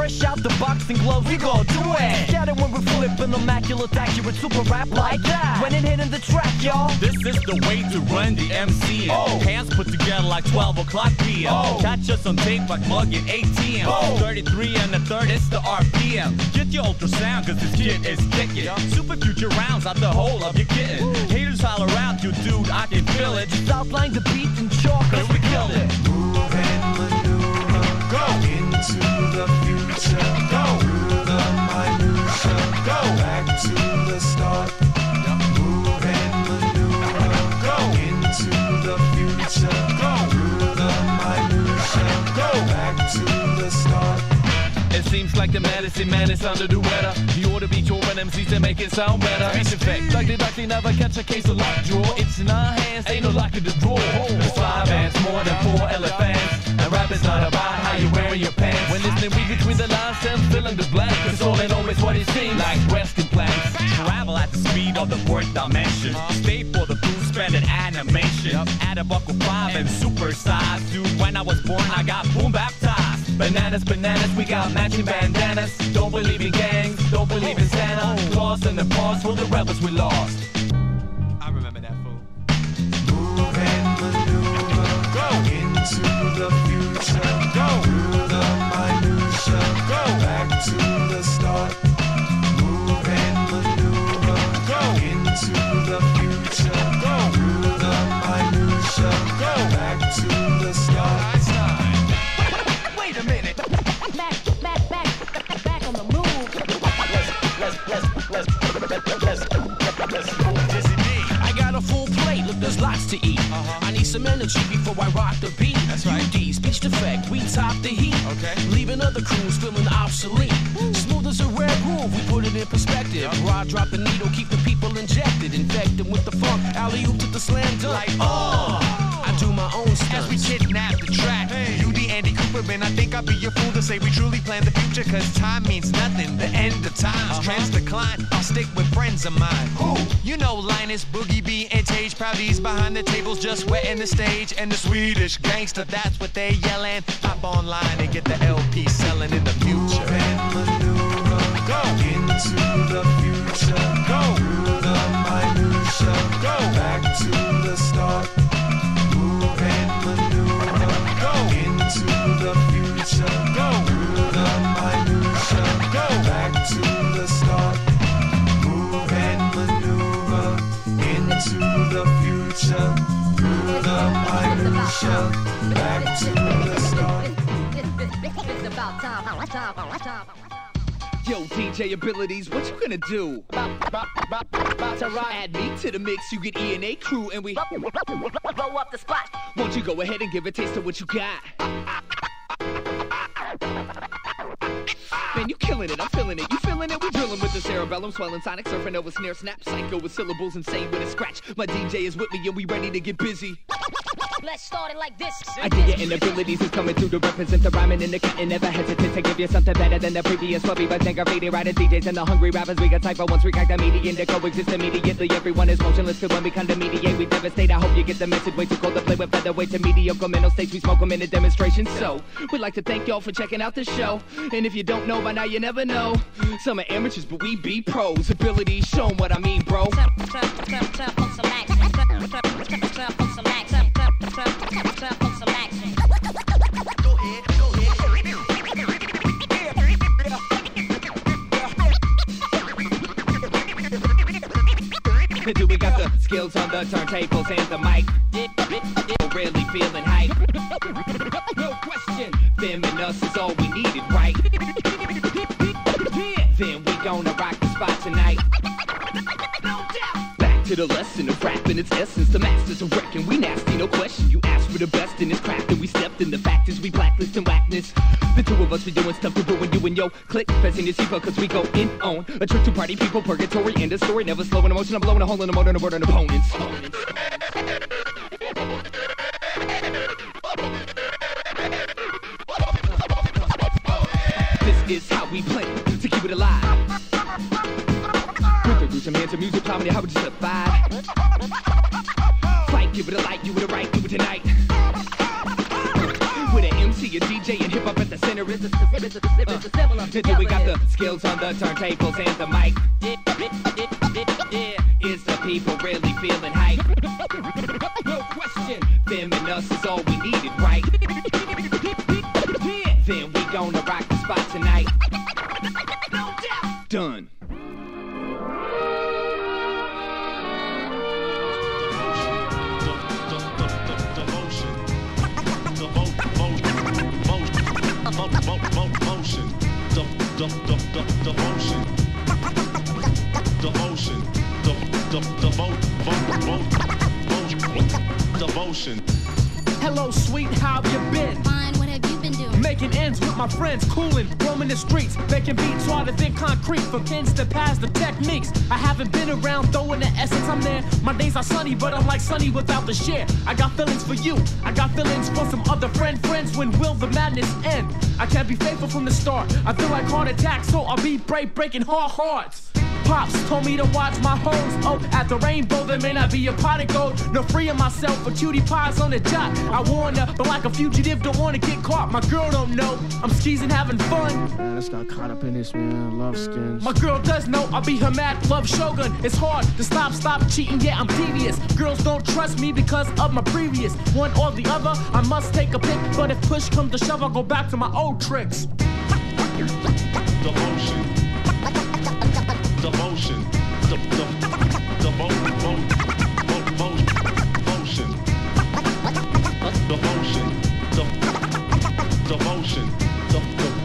fresh out the boxing gloves, we gon' do it. Get it when we're flipping immaculate, accurate, super rap like that. When it hitting the track, y'all. This is the way to run the M C. Oh. Hands put together like twelve o'clock P M Oh. Catch us on tape like mugging A T M Oh. thirty-three and a third, it's the R P M. Get your ultrasound, cause this kid is kicking. Super future rounds out the hole of your kitten. Haters holler out, you dude, I can feel it. Outline the beat and chalk, cause we killed it. Move and maneuver, go into the future, go through the minutia, go back to the start. Move and maneuver, go into the future, go through the minutia, go back to the start. It seems like the medicine man is under the weather. You ought to be touring M Cs to make it sound better. Speech effect, like they like they never catch a case of lockjaw. It's in our hands, ain't no lock in the drawer. There's five bands, more than four elephants. And rap is not about how you wearing your pants. When listening, read between the lines and filling the blank. Cause all in all is what it seems like breast implants. Travel at the speed of the fourth dimension. Stay for the food, spend an animation. Add a buckle five and super size. Dude, when I was born, I got boom baptized. Bananas, bananas, we got matching bandanas. Don't believe in gangs, don't believe in Santa Claus and the pause for the rebels we lost. I remember that fool. Move and maneuver, go into the future, go through the minutia, go back to the start. Move and maneuver, go into the future, go through the minutia, go back to the start. Wait a minute. Back, back, back, back on the move. Let's, let's, let's, let's, let's, let's move Dizzy D. I got a full plate, look, there's lots to eat. Uh-huh. I need some energy before I rock the beat. That's right. U D, speech defect, we top the heat. Okay. Leaving other crews feeling obsolete. Woo. Smooth as a rare groove, we put it in perspective. Yep. Raw drop the needle, keep the people injected. Infect them with the funk, alley-oop to the slam dunk. Like, oh! I do my own stunts. As we kidnap the track, hey. U D, Andy Cooper, man, I think I'll be a fool to say we truly plan the future, cause time means nothing. The end of times, uh-huh. Trends decline, I'll stick with friends of mine. Who? You know Linus, Boogie B, and Tage, Proudies behind the tables, just wetting the stage. And the Swedish gangster, that's what they yelling. Hop online and get the L P selling in the future. Move and maneuver, go into the future, go through the minutia, go back to the start. Move and maneuver, go into the future, go through the minutia, go back to the start. Move and maneuver into the future, through the minutia, back to the start. It's about time, time, time. Yo, D J abilities, what you gonna do? About to rock. Add me to the mix, you get E and A crew, and we blow up the spot. Won't you go ahead and give a taste of what you got? Man, you killing it, I'm feeling it, you feeling it? We drilling with the cerebellum, swelling sonic, surfing over snare, snap, psycho with syllables, insane with a scratch. My D J is with me and we ready to get busy. Let's start it like this. Idea and abilities is coming through to represent the rhyming and the cutting. Never hesitate to give you something better than the previous flubby, but think graffiti writers, D Js, and the hungry rappers. We got type, but once we crack the median, they coexist immediately. Everyone is motionless till when we come to mediate. We devastate. I hope you get the message. Way too cold to play with featherweight to mediocre mental states. We smoke them in a demonstration. So we'd like to thank y'all for checking out the show. And if you don't know by now, you never know. Some are amateurs, but we be pros. Abilities, show 'em what I mean, bro. Do we got the skills on the turntables and the mic? Really feeling hype. No question. Them and us is all we needed, right? Then we gonna rock the spot tonight. Back to the lesson of rap in its essence. The masters of wrecking, we nasty, no question. You asked for the best in this craft, and we stepped in. The fact is we blacklist and whackness. The two of us, we doing stuff to ruin you and yo. Click, pressing your seatbelt, cause we go in on a trip to party people, purgatory, end of story. Never slowing emotion, I'm blowing a hole in the motor and a word on opponents. This is how we play to keep it alive. With the roots and hands of music, plowing how would you survive? Fight, give it a light, you it a right, do it tonight. With an M C, a D J, and hip hop at the center, it's a, it's a, it's a similar. Until we got the skills on the turntables and the mic. Is the people really feeling hype? No question. Them and us is all we needed, right? Then we gonna rock the spot tonight. No doubt. Done. Motion, the the the the devotion, devotion, the the the vote vote vote devotion. Hello, sweet, how have you been? Fine, what have you been doing? Making ends with my friends, cooling, roaming the streets, making beats harder than concrete. From pins to pads, the techniques. I haven't been around, though in the essence I'm there. My days are sunny, but I'm like sunny without the share. I got feelings for you, I got feelings for some other friend friends. When will the madness end? I can't be faithful from the start. I feel like heart attacks, so I'll be brave, breaking hard hearts. Pops told me to watch my hoes. Oh, at the rainbow, there may not be a pot of gold. No freeing myself for cutie pies on the jock. I warn her, but like a fugitive, don't want to get caught. My girl don't know I'm skeezing, having fun. Man, I just got caught up in this, man. Love skins. My girl does know I'll be her mad love shogun. It's hard to stop, stop cheating, yeah, I'm devious. Girls don't trust me because of my previous. One or the other, I must take a pick. But if push comes to shove, I'll go back to my old tricks. Devotion. Devotion, the the the motion, motion, devotion, the devotion, the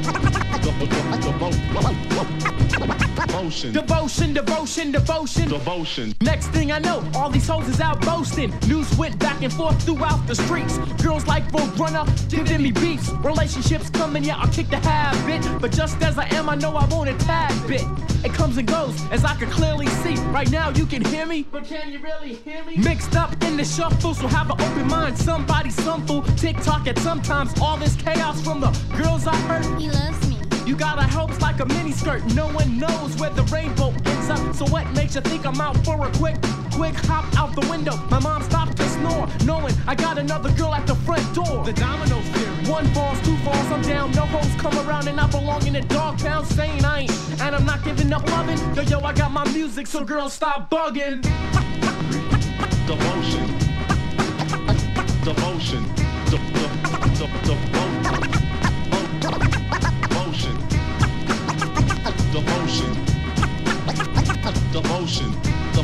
Devotion, devotion, devotion, devotion. Devotion. Next thing I know, all these hoes is out boasting. News went back and forth throughout the streets. Girls like Roadrunner, giving me beats. Relationships coming, yeah, I'll kick the habit. But just as I am, I know I want a tad bit. It comes and goes, as I can clearly see. Right now you can hear me, but can you really hear me? Mixed up in the shuffle, so have an open mind. Somebody, some fool, TikTok at sometimes. All this chaos from the girls I heard. He loves me. You got a hopes like a mini skirt. No one knows where the rainbow ends up. So what makes you think I'm out for a quick, quick hop out the window? My mom stopped to snore, knowing I got another girl at the front door. The domino theory. One falls, two falls, I'm down. No hoes come around and I belong in a dog pound. Saying I ain't, and I'm not giving up loving. Yo, yo, I got my music, so girls stop bugging. Devotion. Devotion. The the the the devotion. Devotion. Devotion. The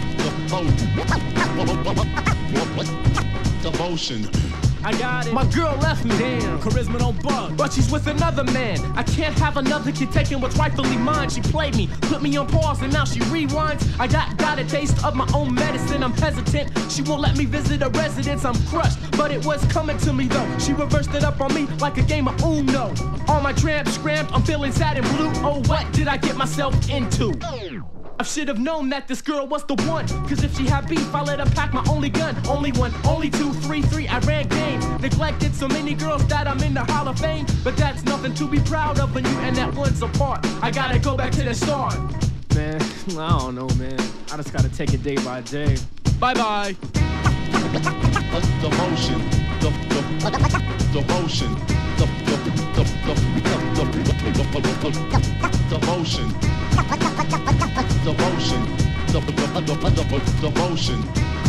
the devotion. I got it. My girl left me. Damn, charisma don't bug. But she's with another man. I can't have another kid taking what's rightfully mine. She played me, put me on pause, and now she rewinds. I got got a taste of my own medicine. I'm hesitant. She won't let me visit a residence. I'm crushed, but it was coming to me though. She reversed it up on me like a game of Uno. All my tramps scrammed. I'm feeling sad and blue. Oh, what did I get myself into? I should have known that this girl was the one. Cause if she had beef, I let her pack my only gun. Only one, only two, three, three, I ran game. Neglected so many girls that I'm in the Hall of Fame. But that's nothing to be proud of when you and that one's apart. I gotta go back to the start. Man, I don't know, man. I just gotta take it day by day. Bye-bye. Devotion. The the devotion. The the the the devotion. Devotion. The the the devotion.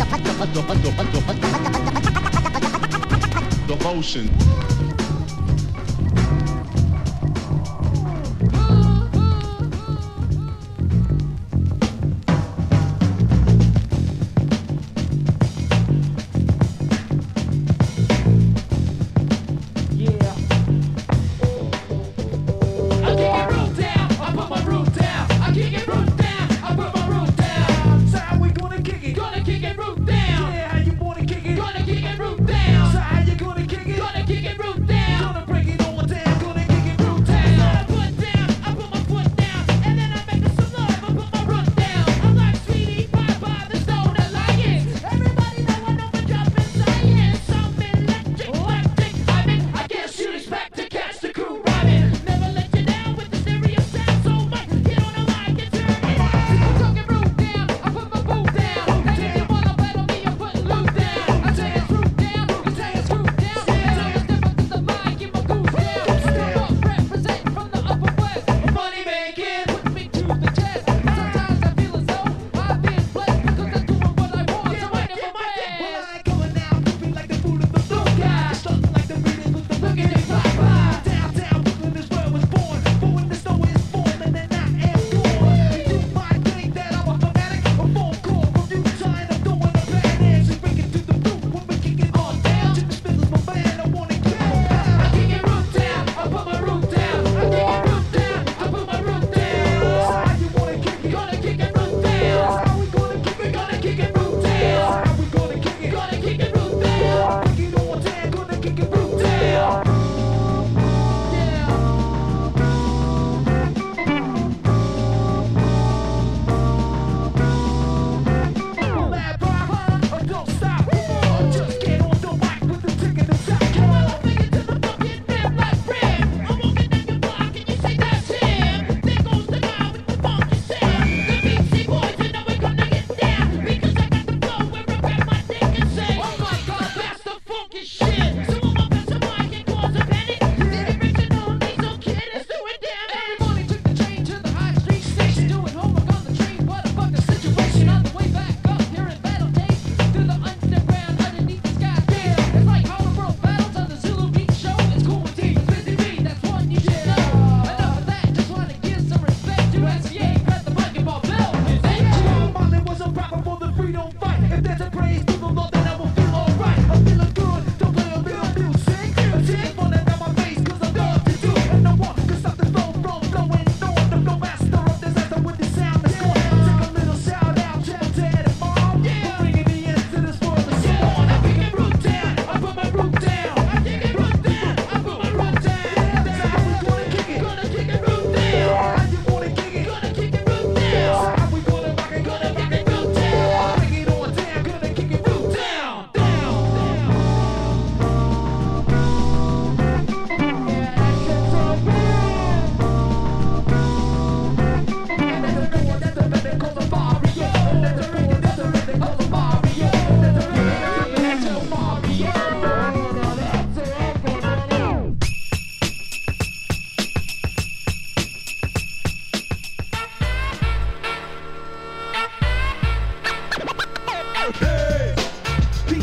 Devotion. Kick it,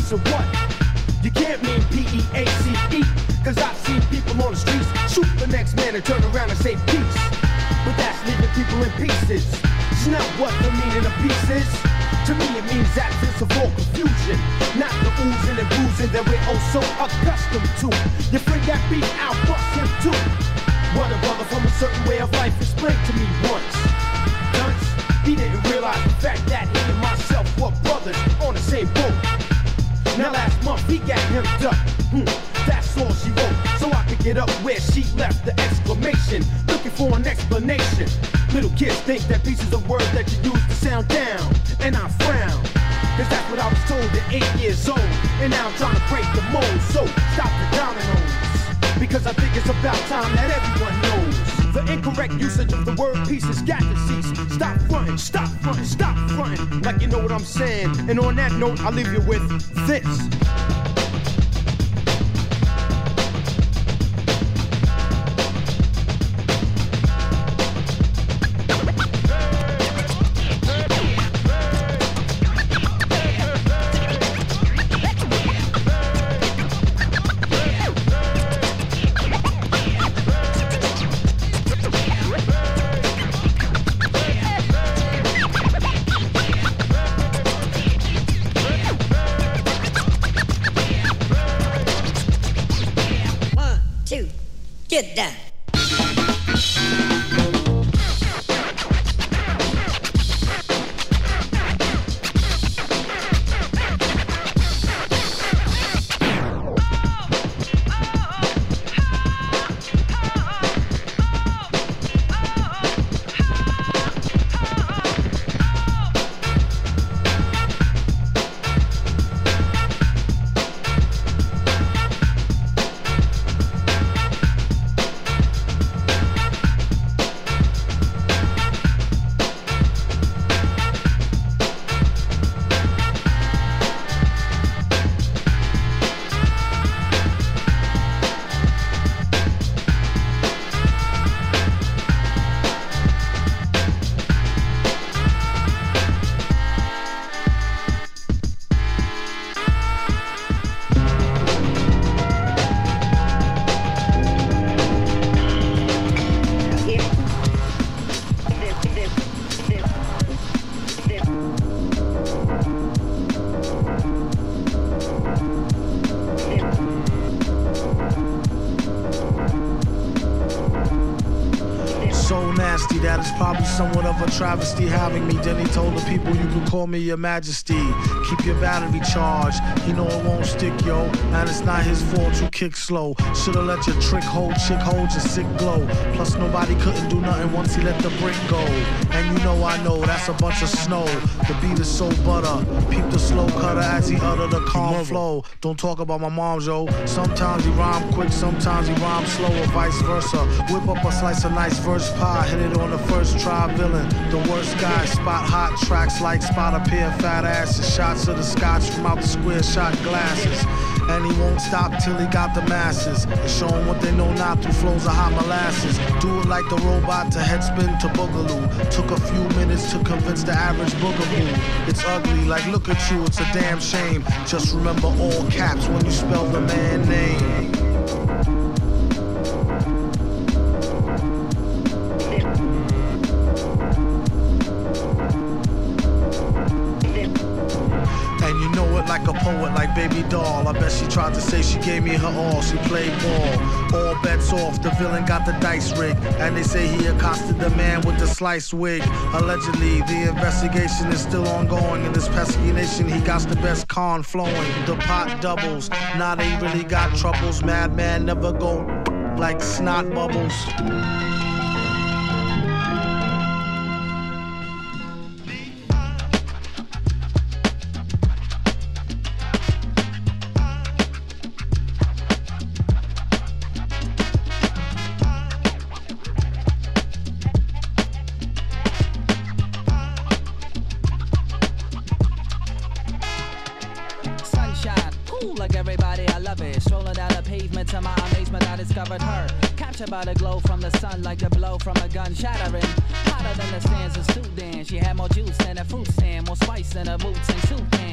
So what? You can't mean P E A C E, cause I've seen people on the streets shoot the next man and turn around and say peace. But that's leaving people in pieces. It's not what the meaning of peace is. To me it means absence of all confusion, not the oozing and bruising that we're oh so accustomed to. Your friend got beat, I'll bust him too. What a brother from a certain way of life explained to me once. Dunce, he didn't realize the fact that he and myself were brothers on the same boat. Now last month he got hemmed up. Hmm, that's all she wrote. So I could get up where she left the exclamation, looking for an explanation. Little kids think that peace is a word that you use to sound down, and I frown, cause that's what I was told at eight years old. And now I'm trying to break the mold, so stop the dominoes, because I think it's about time that everyone knows the incorrect usage of the word peace has got to cease. Stop fronting, stop fronting, stop fronting, like you know what I'm saying. And on that note, I'll leave you with this. Get down. That is probably somewhat of a travesty having me. Then he told the people you can call me your majesty. Keep your battery charged. He know it won't stick, yo. And it's not his fault you kick slow. Shoulda let your trick hold, chick hold your sick glow. Plus nobody couldn't do nothing once he let the brick go. And you know I know that's a bunch of snow. The beat is so butter. Peep the slow cutter as he utter the calm flow. Don't talk about my moms, yo. Sometimes he rhyme quick, sometimes he rhyme slow, or vice versa. Whip up a slice of nice verse pie, hit it on the first try, villain. The worst guy, spot hot tracks like spot a pair of fat asses. Shots of the scotch from out the square shot glasses. And he won't stop till he got the masses. And show them what they know not through flows of hot molasses. Do it like the robot to headspin to boogaloo. Took a few minutes to convince the average boogaboo. It's ugly, like look at you, it's a damn shame. Just remember all caps when you spell the man name. Like a poet, like baby doll. I bet she tried to say she gave me her all. She played ball. All bets off. The villain got the dice rig. And they say he accosted the man with the sliced wig. Allegedly, the investigation is still ongoing. In this pesky nation, he got the best con flowing. The pot doubles. Now they really got troubles. Madman never go like snot bubbles. By the glow from the sun, like the blow from a gun, shattering. Hotter than the sands of Sudan. She had more juice than a fruit stand, more spice than a boots and soup can.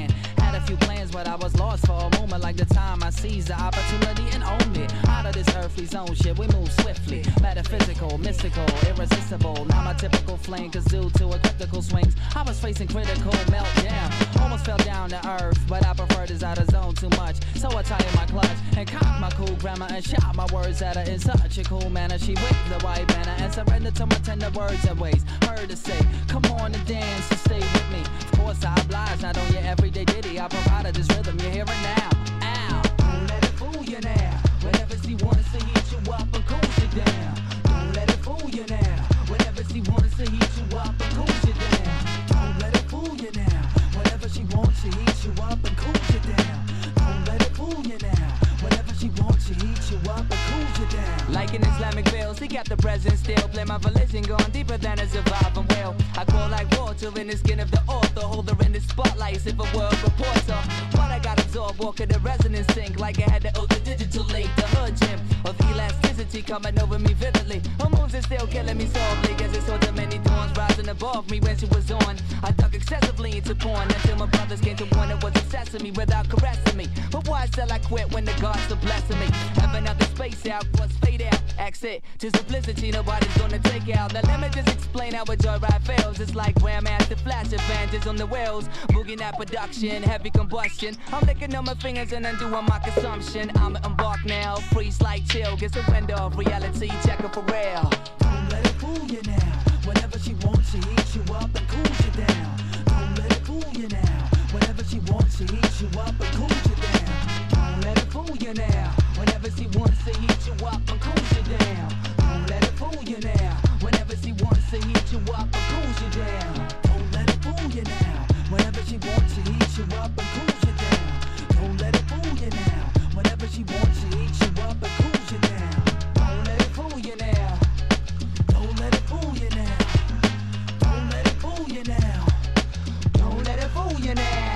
Had a few plans, but I was lost for a moment. Like the time I seized the opportunity and owned it. Out of this earthly zone shit, we move swiftly. Metaphysical, mystical, irresistible. Not my typical flame, cause due to ecliptical swings, I was facing critical meltdown. Almost fell down to earth, but I preferred this out of zone too much. So I tightened my clutch and cocked my cool grammar and shot my words at her in such a cool manner. She waved the white banner and surrendered to my tender words and ways. Heard her say, come on and dance and stay with me. Of course I oblige, not on your everyday ditty. I provided this rhythm, you hear it now. Ow, don't let it fool you now. Whenever she wants to heat you up and cool you down. Don't let it fool you now. Whenever she wants to heat you up and cool you down. Don't let it fool you now. Whenever she wants to heat you up and cool you down. Don't let it fool you now. Whenever she wants to heat you up and cool you down. Like an Islamic bill, seek out the present still. Play my religion going deeper than a surviving well. I grow like water in the skin of the author. Hold her in the spotlight if a world reporter. But I got absorbed, walking the resonance sync. Like I had the ultra digital link. The hood gym of elasticity coming over me vividly. Her moves are still killing me softly. As I saw the many dawns rising above me when she was on. I dug excessively into porn until my brothers came to warn it was obsessing me without caressing me. But why shall I quit when the gods are blessing me? Heaven out the space out, what's fade out? Exit to simplicity, nobody's gonna take out. Now let me just explain how a joyride fails. It's like Grandmaster Flash advantages on the wheels. Boogie that production, heavy combustion. I'm licking on my fingers and undoing my consumption. I'm embarked now, freeze like chill. Gets a window of reality, check it for real. Don't let it fool you now. Whenever she wants to heat you up and cool you down. Don't let it fool you now. Whenever she wants to heat you up and cool you down. Don't let it fool you now. Whenever she wants to heat you up and cool you down. Don't let it fool you now. Whenever she wants to heat you up and cool you down. Don't let it fool you now. Whenever she wants to heat you up and cool you down. Don't let it fool you now. Whenever she wants to heat you up and cool you down. Don't let it fool you now. Don't let it fool you now. Don't let it fool you now. Don't let it fool you now.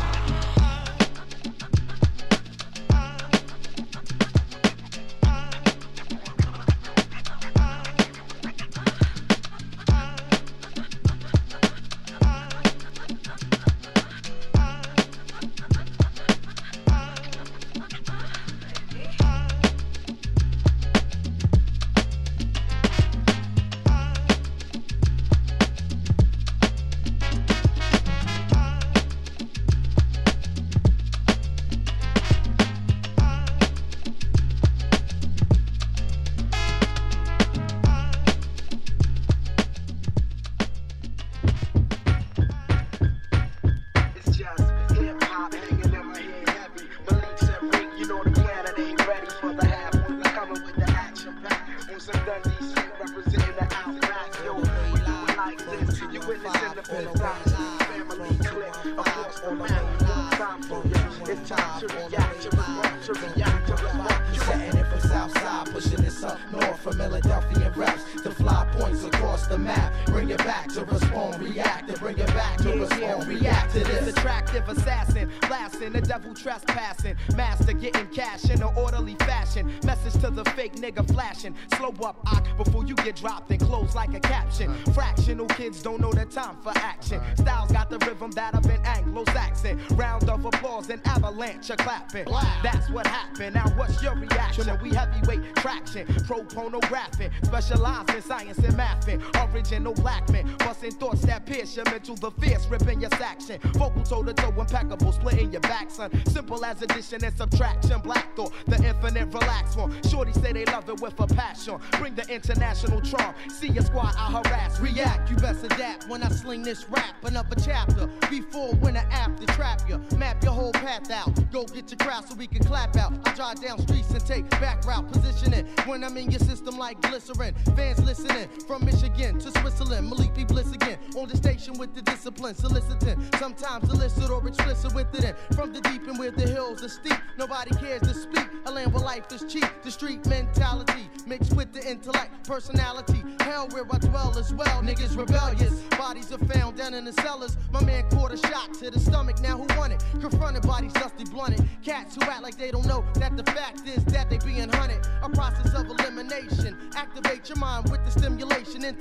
Trespassing, master getting cash in an orderly fashion. Message to the fake nigga flashing. Slow up, ock, before you get dropped and close like a caption. Fractional kids don't know the time for action. Styles got the rhythm that of an Anglo-Saxon. Round of applause and avalanche of clapping. That's what happened. Now what's your reaction? We heavyweight traction, pro pornographic, specialize in science and mathing. Original black men, busting thoughts that pierce your mental, the fierce, ripping your section. Vocal toe to toe, impeccable, splitting your back, son. Simple as addition and subtraction. Black thought, the infinite relax one. Shorty say they love it with a passion. Bring the international charm. See your squad, I harass. React, you best adapt when I sling this rap. Another chapter, before, when, or after. Trap you, map your whole path out. Go get your crowd so we can clap out. I drive down streets and take back route positioning. When I'm in your system like glycerin. Fans listening from Michigan to Switzerland. Malik B. Bliss again. On the station with the discipline. Soliciting, sometimes illicit or explicit with it in. From the deep and where the hills are steep. Nobody cares to speak. A land where life is cheap. The street mentality mixed with the intellect, personality. Hell where I dwell as well. Niggas rebellious. Bodies are found down in the cellars. My man caught a shot to the stomach. Now who won it? Confronted bodies dusty blunted. Cats who act like they don't know that the fact is that they being hunted. A process of elimination. Activate your mind with the stimulation. Into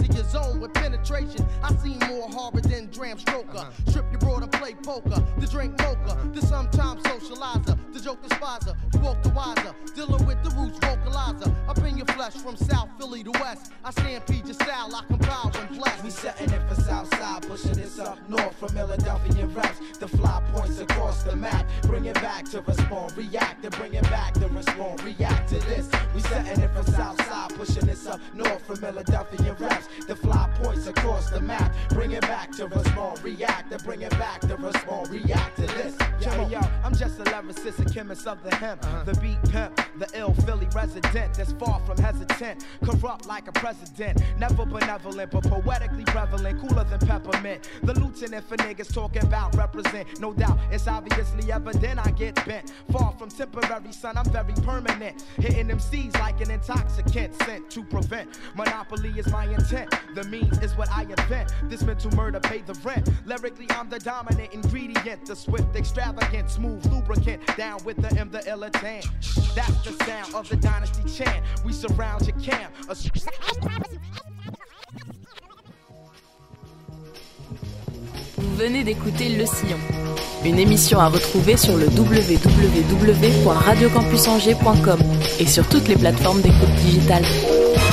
into your zone with penetration. I seen more horror than Dram Stroker. Uh-huh. Strip your broad and play poker. The drink mocha. The sometimes socializer. The joke despiser. You woke the wiser. Dealing with the roots vocalizer. Up in your flesh from South Philly to West. I stampede your style. I compile when blessed. We setting it for Southside, pushing this up north from Philadelphia reps. The fly points across the map. Bring it back to respond, react, and bring it back to respond, react to this. We setting it for Southside, pushing this up north from Philadelphia reps. The fly points across the map. Bring it back to respond, react, and bring it back to respond, react to this. Yo, yo, I'm just a lyricist, a chemist of the hemp, uh-huh. The beat pimp, the ill Philly resident that's far from hesitant, corrupt like a president, never benevolent but poetically prevalent, cooler than peppermint. The lieutenant for niggas talking about represent, no doubt it's obviously evident I get bent. Far from temporary, son, I'm very permanent, hitting them C's like an intoxicant sent to prevent. Monopoly is my intent, the means is what I invent. This mental murder pay the rent. Lyrically, I'm the dominant ingredient, the swift, extravagant, smooth lubricant. Down with the M, the illitant. That's the sound of the dynasty chant. We surround your camp. A Vous venez d'écouter Le Sillon, une émission à retrouver sur le w w w point radio campus angers point com et sur toutes les plateformes d'écoute digitale.